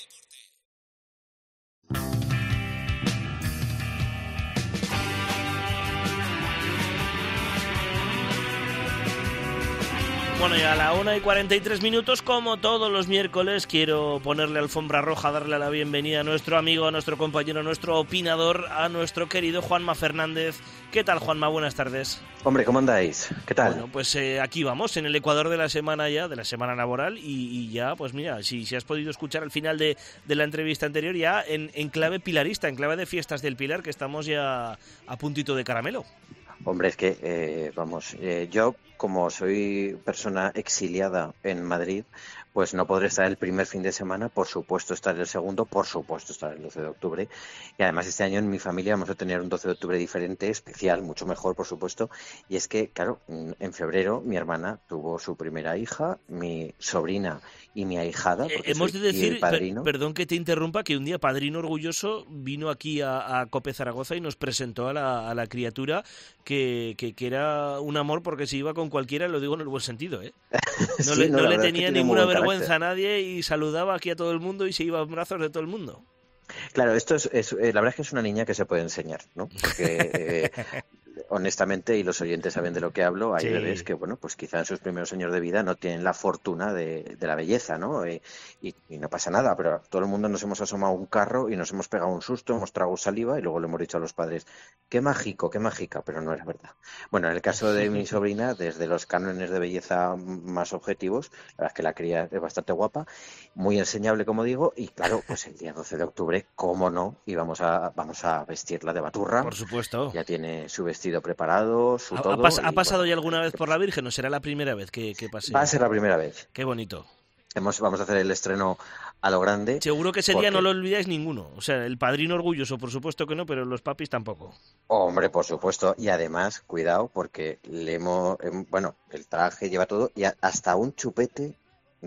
Bueno, y a la 1:43, como todos los miércoles, quiero ponerle alfombra roja, darle la bienvenida a nuestro amigo, a nuestro compañero, a nuestro opinador, a nuestro querido Juanma Fernández. ¿Qué tal, Juanma? Buenas tardes. Hombre, ¿cómo andáis? ¿Qué tal? Bueno, pues aquí vamos, en el Ecuador de la semana ya, de la semana laboral, y ya, pues mira, si has podido escuchar al final de la entrevista anterior, ya en clave pilarista, en clave de fiestas del Pilar, que estamos ya a puntito de caramelo. Hombre, es que, yo, como soy persona exiliada en Madrid, pues no podré estar el primer fin de semana, por supuesto estar el segundo, por supuesto estar el 12 de octubre. Y además este año en mi familia vamos a tener un 12 de octubre diferente, especial, mucho mejor, por supuesto. Y es que, claro, en febrero mi hermana tuvo su primera hija, mi sobrina y mi ahijada. Hemos de decir, perdón que te interrumpa, que un día Padrino Orgulloso vino aquí a COPE Zaragoza y nos presentó a la criatura que era un amor porque se iba con cualquiera, lo digo en el buen sentido, ¿eh? No, sí, no le tenía ninguna vergüenza a nadie y saludaba aquí a todo el mundo y se iba en brazos de todo el mundo. Claro, esto es la verdad es que es una niña que se puede enseñar, ¿no? Porque honestamente, y los oyentes saben de lo que hablo, hay bebés que, bueno, pues quizá en sus primeros años de vida no tienen la fortuna de la belleza, ¿no? Y no pasa nada, pero todo el mundo nos hemos asomado a un carro y nos hemos pegado un susto, hemos tragado saliva y luego le hemos dicho a los padres, qué mágico, qué mágica, pero no era verdad. Bueno, en el caso de mi sobrina, desde los cánones de belleza más objetivos, la verdad es que la cría es bastante guapa, muy enseñable, como digo, y claro, pues el día 12 de octubre, cómo no, y vamos a vestirla de baturra. Por supuesto. Ya tiene su vestido preparado, su todo. ¿Ha pasado ya alguna vez por la Virgen o será la primera vez que pase? Va a ser la primera vez. Qué bonito. Vamos a hacer el estreno a lo grande. Seguro que ese día no lo olvidáis ninguno. O sea, el Padrino Orgulloso, por supuesto que no, pero los papis tampoco. Hombre, por supuesto. Y además, cuidado, porque el traje lleva todo y hasta un chupete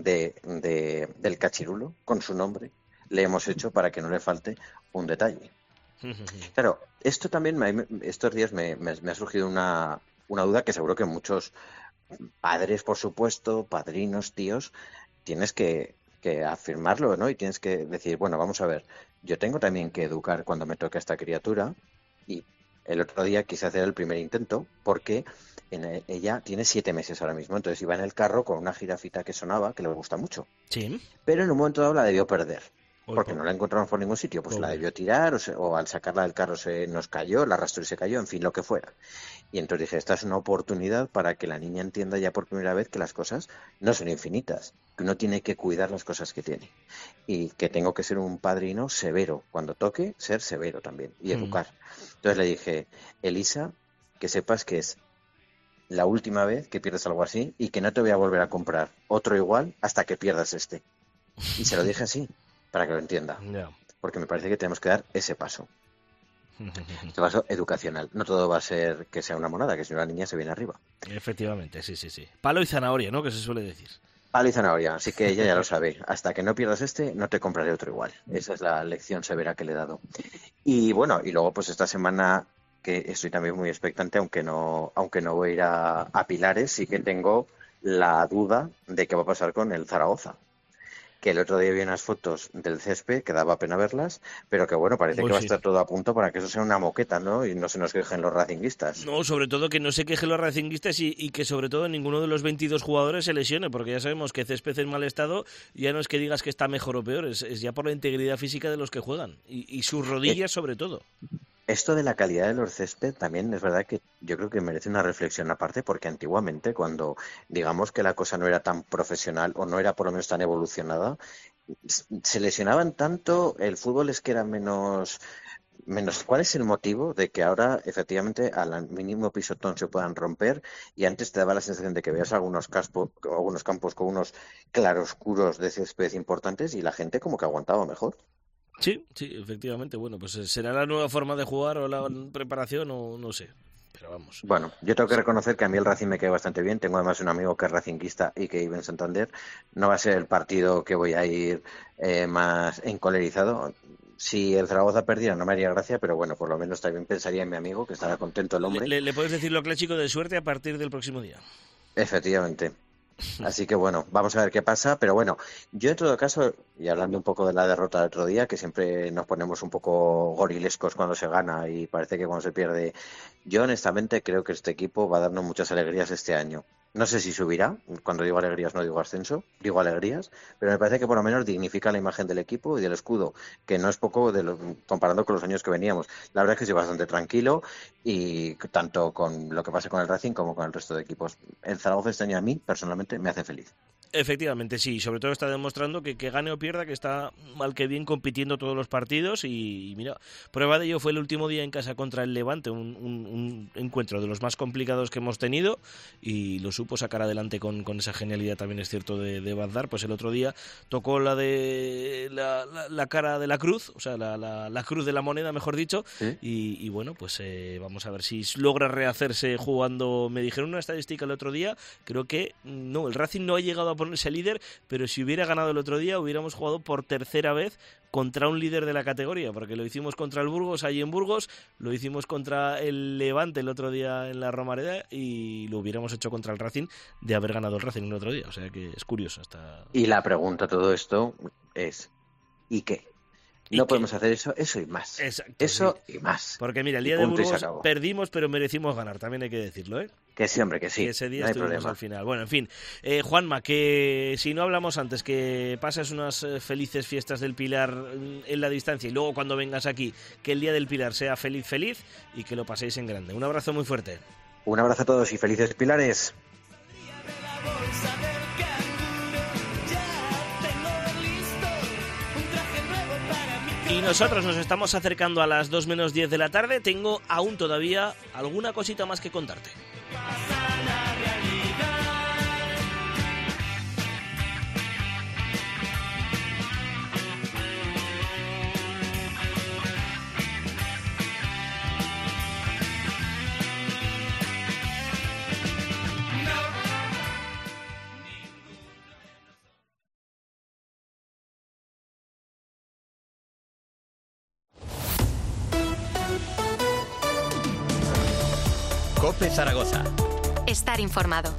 del cachirulo con su nombre le hemos hecho para que no le falte un detalle. Claro, esto también estos días me ha surgido una duda que seguro que muchos padres, por supuesto, padrinos, tíos, tienes que afirmarlo, ¿no? Y tienes que decir, bueno, vamos a ver, yo tengo también que educar cuando me toque a esta criatura, y el otro día quise hacer el primer intento porque ella tiene 7 meses ahora mismo, entonces iba en el carro con una jirafita que sonaba, que le gusta mucho. Sí. Pero en un momento dado la debió perder. Porque no la encontramos por ningún sitio, pues la debió tirar o al sacarla del carro se nos cayó, la arrastró y se cayó, en fin, lo que fuera. Y entonces dije, esta es una oportunidad para que la niña entienda ya por primera vez que las cosas no son infinitas, que uno tiene que cuidar las cosas que tiene y que tengo que ser un padrino severo, cuando toque ser severo también y educar. Entonces le dije, Elisa, que sepas que es la última vez que pierdes algo así y que no te voy a volver a comprar otro igual hasta que pierdas este. Y se lo dije así, para que lo entienda. Porque me parece que tenemos que dar ese paso. Este paso educacional. No todo va a ser que sea una monada, que si no la niña se viene arriba. Efectivamente, sí. Palo y zanahoria, ¿no? Que se suele decir. Palo y zanahoria, así que ella ya lo sabe. Hasta que no pierdas este, no te compraré otro igual. Esa es la lección severa que le he dado. Y bueno, y luego pues esta semana que estoy también muy expectante, aunque no voy a ir a Pilares, sí que tengo la duda de qué va a pasar con el Zaragoza. que el otro día vi unas fotos del césped que daba pena verlas, pero que bueno, parece que va a estar todo a punto para que eso sea una moqueta, ¿no? Y no se nos quejen los racinguistas. No, sobre todo que no se quejen los racinguistas y que sobre todo ninguno de los 22 jugadores se lesione, porque ya sabemos que césped en mal estado ya no es que digas que está mejor o peor, es ya por la integridad física de los que juegan y sus rodillas sobre todo. Esto de la calidad de los césped también es verdad que yo creo que merece una reflexión aparte, porque antiguamente, cuando digamos que la cosa no era tan profesional o no era por lo menos tan evolucionada, se lesionaban tanto, el fútbol es que era menos. ¿Cuál es el motivo de que ahora efectivamente al mínimo pisotón se puedan romper? Y antes te daba la sensación de que veías algunos campos con unos claroscuros de césped importantes y la gente como que aguantaba mejor. Sí, efectivamente. Bueno, pues será la nueva forma de jugar o la preparación o no sé. Pero vamos. Bueno, yo tengo que reconocer que a mí el Racing me cae bastante bien. Tengo además un amigo que es racinguista y que vive en Santander. No va a ser el partido que voy a ir más encolerizado. Si el Zaragoza perdiera no me haría gracia, pero bueno, por lo menos también pensaría en mi amigo, que estará contento el hombre. Le puedes decir lo clásico de suerte a partir del próximo día. Efectivamente. Así que bueno, vamos a ver qué pasa, pero bueno, yo en todo caso, y hablando un poco de la derrota del otro día, que siempre nos ponemos un poco gorilescos cuando se gana y parece que cuando se pierde, yo honestamente creo que este equipo va a darnos muchas alegrías este año. No sé si subirá, cuando digo alegrías no digo ascenso, digo alegrías, pero me parece que por lo menos dignifica la imagen del equipo y del escudo, que no es poco comparando con los años que veníamos. La verdad es que estoy bastante tranquilo y tanto con lo que pase con el Racing como con el resto de equipos. El Zaragoza este año a mí, personalmente, me hace feliz. Efectivamente, sí, sobre todo está demostrando que gane o pierda, que está mal que bien compitiendo todos los partidos y mira, prueba de ello fue el último día en casa contra el Levante, un encuentro de los más complicados que hemos tenido y lo supo sacar adelante con esa genialidad, también es cierto, de Bazdar. Pues el otro día tocó la de la cara de la cruz, o sea, la cruz de la moneda, mejor dicho, ¿sí? Y bueno, pues vamos a ver si logra rehacerse jugando. Me dijeron una estadística el otro día, creo que no, el Racing no ha llegado a ponerse líder, pero si hubiera ganado el otro día hubiéramos jugado por tercera vez contra un líder de la categoría, porque lo hicimos contra el Burgos allí en Burgos, lo hicimos contra el Levante el otro día en la Romareda y lo hubiéramos hecho contra el Racing de haber ganado el Racing el otro día, o sea que es curioso. Y la pregunta a todo esto es ¿y qué? No podemos hacer eso y más. Exacto, eso sí. Y más. Porque mira, el día de Burgos perdimos, pero merecimos ganar, también hay que decirlo, ¿eh? Que sí, hombre, que sí. Que ese día no estuvimos problema. Al final. Bueno, en fin. Juanma, que si no hablamos antes, que pases unas felices fiestas del Pilar en la distancia y luego cuando vengas aquí, que el día del Pilar sea feliz y que lo paséis en grande. Un abrazo muy fuerte. Un abrazo a todos y felices Pilares. Y nosotros nos estamos acercando a las 2 menos 10 de la tarde. Tengo aún todavía alguna cosita más que contarte. COPE Zaragoza. Estar informado.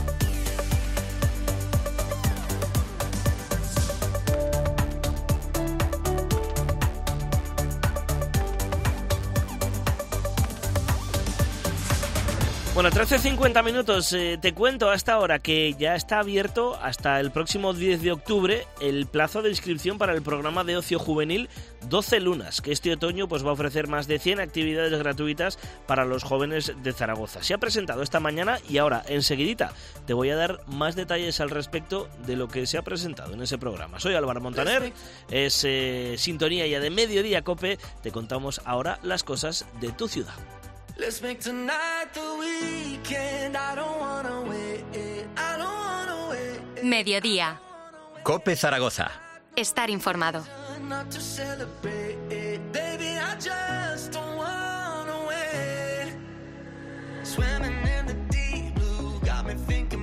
Bueno, 13:50 minutos. Te cuento hasta ahora que ya está abierto hasta el próximo 10 de octubre el plazo de inscripción para el programa de ocio juvenil 12 Lunas, que este otoño pues va a ofrecer más de 100 actividades gratuitas para los jóvenes de Zaragoza. Se ha presentado esta mañana y ahora, enseguidita, te voy a dar más detalles al respecto de lo que se ha presentado en ese programa. Soy Álvaro Montaner, es Sintonía ya de Mediodía COPE. Te contamos ahora las cosas de tu ciudad. Let's make tonight the weekend. I don't wanna wait. I don't wanna wait. Mediodía. COPE Zaragoza. Estar informado. Not to celebrate. Baby, I just don't wanna wait. Swimming in the deep blue got me thinking about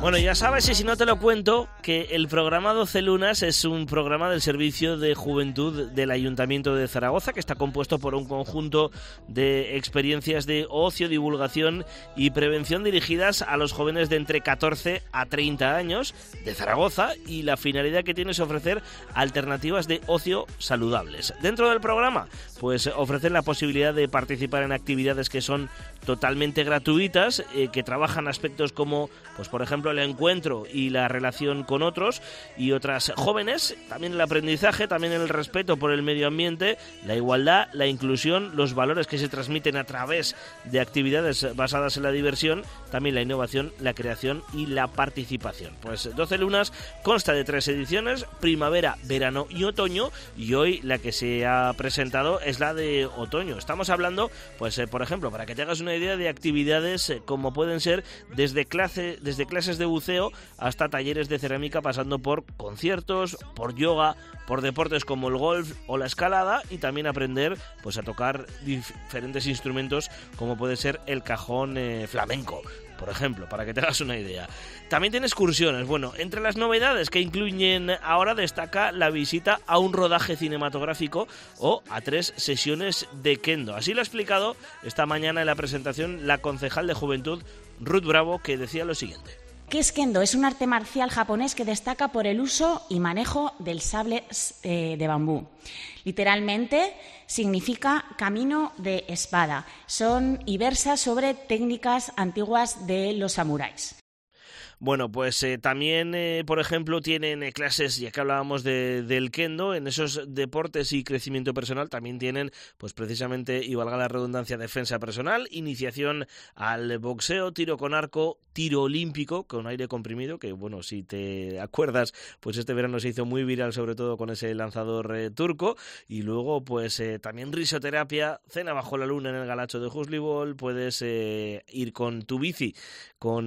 Bueno, ya sabes, y si no te lo cuento, que el programa 12 Lunas es un programa del Servicio de Juventud del Ayuntamiento de Zaragoza, que está compuesto por un conjunto de experiencias de ocio, divulgación y prevención dirigidas a los jóvenes de entre 14 a 30 años de Zaragoza, y la finalidad que tiene es ofrecer alternativas de ocio saludables. Dentro del programa, pues ofrecen la posibilidad de participar en actividades que son totalmente gratuitas, que trabajan aspectos como, pues por ejemplo, el encuentro y la relación con otros y otras jóvenes, también el aprendizaje, también el respeto por el medio ambiente, la igualdad, la inclusión, los valores que se transmiten a través de actividades basadas en la diversión, también la innovación, la creación y la participación. Pues 12 Lunas consta de 3 ediciones, primavera, verano y otoño, y hoy la que se ha presentado es la de otoño. Estamos hablando, pues por ejemplo, para que te hagas una idea, de actividades como pueden ser desde clases de buceo hasta talleres de cerámica, pasando por conciertos, por yoga, por deportes como el golf o la escalada, y también aprender pues a tocar diferentes instrumentos como puede ser el cajón flamenco, por ejemplo, para que te hagas una idea. También tiene excursiones. Bueno, entre las novedades que incluyen ahora destaca la visita a un rodaje cinematográfico o a 3 sesiones de kendo. Así lo ha explicado esta mañana en la presentación la concejal de Juventud, Ruth Bravo, que decía lo siguiente. ¿Qué es kendo? Es un arte marcial japonés que destaca por el uso y manejo del sable de bambú. Literalmente significa camino de espada. Y versa sobre técnicas antiguas de los samuráis. Bueno, pues también, por ejemplo, tienen clases, ya que hablábamos del kendo, en esos deportes y crecimiento personal también tienen, pues precisamente, y valga la redundancia, defensa personal, iniciación al boxeo, tiro con arco, tiro olímpico con aire comprimido, que bueno, si te acuerdas, pues este verano se hizo muy viral, sobre todo con ese lanzador turco, y luego pues también risoterapia, cena bajo la luna en el Galacho de Juslibol, puedes ir con tu bici, con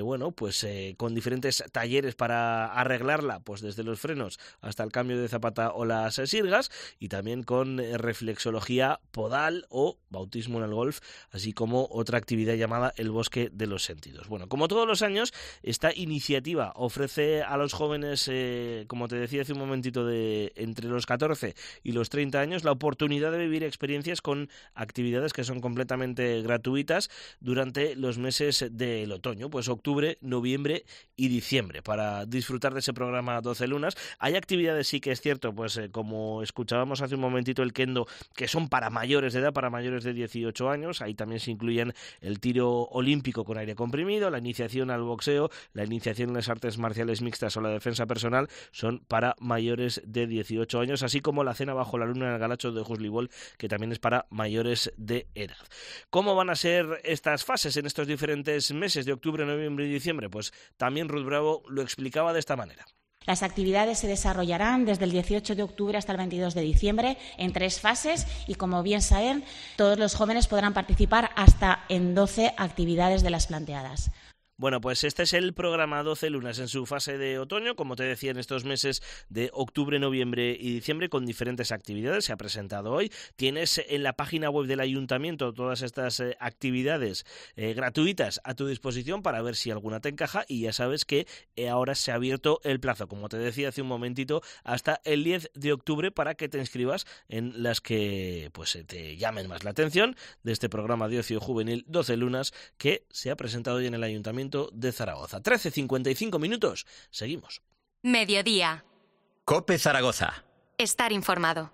con diferentes talleres para arreglarla, pues desde los frenos hasta el cambio de zapata o las sirgas, y también con reflexología podal o bautismo en el golf, así como otra actividad llamada el bosque de los sentidos. Bueno, como todos los años, esta iniciativa ofrece a los jóvenes, como te decía hace un momentito, de entre los 14 y los 30 años, la oportunidad de vivir experiencias con actividades que son completamente gratuitas durante los meses del otoño, pues octubre, noviembre y diciembre, para disfrutar de ese programa 12 Lunas. Hay actividades, sí que es cierto, pues como escuchábamos hace un momentito, el kendo, que son para mayores de edad, para mayores de 18 años. Ahí también se incluyen el tiro olímpico con aire comprimido, la iniciación al boxeo, la iniciación en las artes marciales mixtas o la defensa personal, son para mayores de 18 años, así como la cena bajo la luna en el Galacho de Juslibol, que también es para mayores de edad. ¿Cómo van a ser estas fases en estos diferentes meses de octubre, noviembre y diciembre? Pues también Ruth Bravo lo explicaba de esta manera. Las actividades se desarrollarán desde el 18 de octubre hasta el 22 de diciembre en 3 fases y, como bien saben, todos los jóvenes podrán participar hasta en 12 actividades de las planteadas. Bueno, pues este es el programa 12 Lunas en su fase de otoño, como te decía, en estos meses de octubre, noviembre y diciembre, con diferentes actividades. Se ha presentado hoy. Tienes en la página web del Ayuntamiento todas estas actividades gratuitas a tu disposición para ver si alguna te encaja, y ya sabes que ahora se ha abierto el plazo, como te decía hace un momentito, hasta el 10 de octubre para que te inscribas en las que pues te llamen más la atención de este programa de ocio juvenil 12 Lunas, que se ha presentado hoy en el Ayuntamiento de Zaragoza. 13:55 minutos. Seguimos. Mediodía. COPE Zaragoza. Estar informado.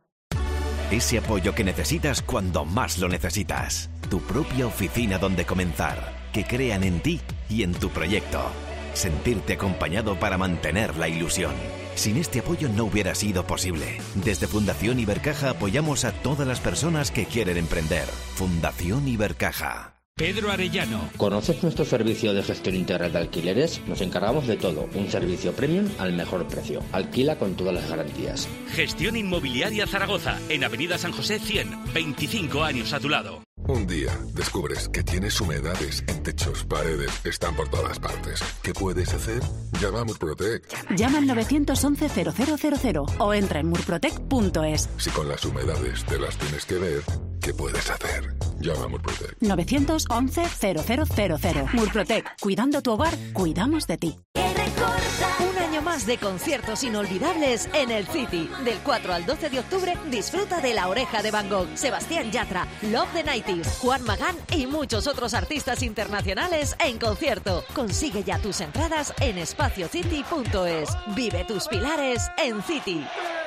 Ese apoyo que necesitas cuando más lo necesitas. Tu propia oficina donde comenzar. Que crean en ti y en tu proyecto. Sentirte acompañado para mantener la ilusión. Sin este apoyo no hubiera sido posible. Desde Fundación Ibercaja apoyamos a todas las personas que quieren emprender. Fundación Ibercaja. Pedro Arellano. ¿Conoces nuestro servicio de gestión integral de alquileres? Nos encargamos de todo, un servicio premium al mejor precio. Alquila con todas las garantías. Gestión Inmobiliaria Zaragoza, en Avenida San José 100, 25 años a tu lado. Un día descubres que tienes humedades en techos, paredes, están por todas partes. ¿Qué puedes hacer? Llama a Murprotec. Llama al 911-0000 o entra en murprotec.es. Si con las humedades te las tienes que ver, ¿qué puedes hacer? Llama a Murprotec. 911-0000. Murprotec. Cuidando tu hogar, cuidamos de ti. Un año más de conciertos inolvidables en el City. Del 4 al 12 de octubre disfruta de La Oreja de Van Gogh, Sebastián Yatra, Love the 90s, Juan Magán y muchos otros artistas internacionales en concierto. Consigue ya tus entradas en espaciocity.es. Vive tus pilares en City.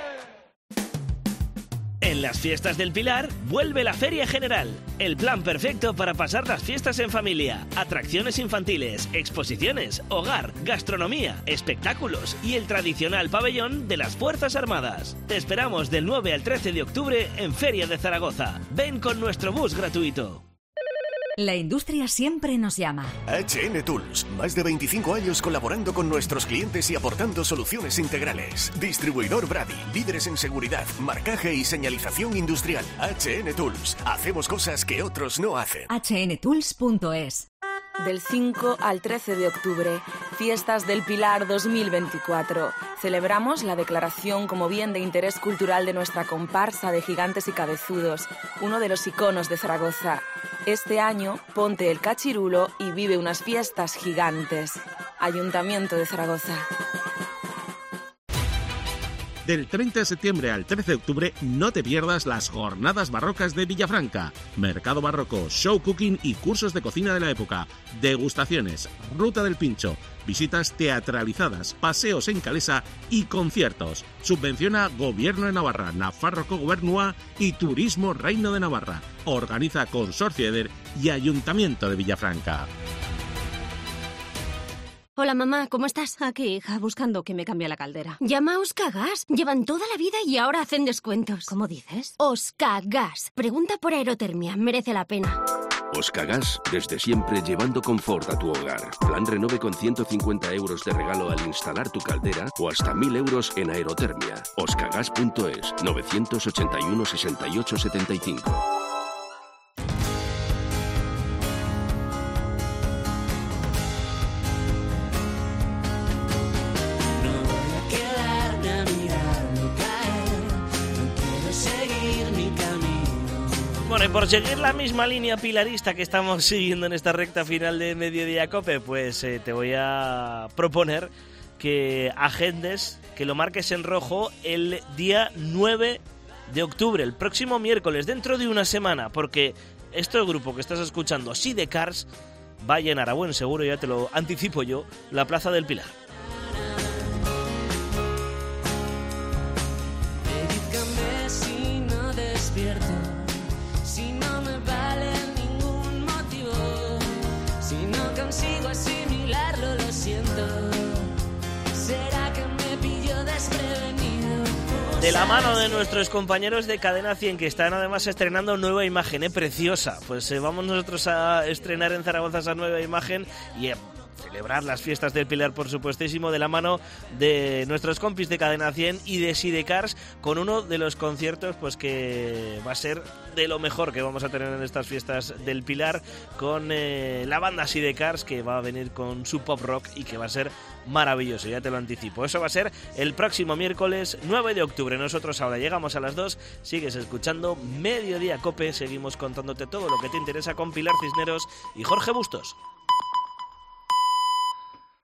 En las fiestas del Pilar vuelve la Feria General, el plan perfecto para pasar las fiestas en familia, atracciones infantiles, exposiciones, hogar, gastronomía, espectáculos y el tradicional pabellón de las Fuerzas Armadas. Te esperamos del 9 al 13 de octubre en Feria de Zaragoza. Ven con nuestro bus gratuito. La industria siempre nos llama. HN Tools, más de 25 años colaborando con nuestros clientes y aportando soluciones integrales. Distribuidor Brady, líderes en seguridad, marcaje y señalización industrial. HN Tools, hacemos cosas que otros no hacen. htools.es. Del 5 al 13 de octubre, Fiestas del Pilar 2024. Celebramos la declaración como bien de interés cultural de nuestra comparsa de gigantes y cabezudos, uno de los iconos de Zaragoza. Este año, ponte el cachirulo y vive unas fiestas gigantes. Ayuntamiento de Zaragoza. Del 30 de septiembre al 13 de octubre no te pierdas las Jornadas Barrocas de Villafranca. Mercado barroco, show cooking y cursos de cocina de la época. Degustaciones, ruta del pincho, visitas teatralizadas, paseos en calesa y conciertos. Subvenciona Gobierno de Navarra, Nafarroco Gobernua y Turismo Reino de Navarra. Organiza Consorcio EDER y Ayuntamiento de Villafranca. Hola mamá, ¿cómo estás? Aquí, hija, buscando que me cambie la caldera. Llama a Oscagas. Llevan toda la vida y ahora hacen descuentos. ¿Cómo dices? Oscagas. Pregunta por aerotermia, merece la pena. Oscagas, desde siempre llevando confort a tu hogar. Plan Renove con 150 euros de regalo al instalar tu caldera o hasta 1.000 euros en aerotermia. Oscagas.es, 981 68 75. Bueno, y por seguir la misma línea pilarista que estamos siguiendo en esta recta final de Mediodía Cope, pues te voy a proponer que agendes, que lo marques en rojo el día 9 de octubre, el próximo miércoles, dentro de una semana, porque este grupo que estás escuchando, Sidecars, va a llenar a buen seguro, ya te lo anticipo yo, la Plaza del Pilar. Dedícame si no despierto. Si no me vale ningún motivo, si no consigo asimilarlo, lo siento. ¿Será que me pillo desprevenido? De la mano de nuestros compañeros de Cadena 100, que están además estrenando nueva imagen, preciosa. Pues vamos nosotros a estrenar en Zaragoza esa nueva imagen y celebrar las fiestas del Pilar, por supuestísimo, de la mano de nuestros compis de Cadena 100 y de Sidecars, con uno de los conciertos pues que va a ser de lo mejor que vamos a tener en estas fiestas del Pilar, con la banda Sidecars, que va a venir con su pop rock y que va a ser maravilloso, ya te lo anticipo. Eso va a ser el próximo miércoles 9 de octubre. Nosotros ahora llegamos a las 2, sigues escuchando Mediodía Cope, seguimos contándote todo lo que te interesa con Pilar Cisneros y Jorge Bustos.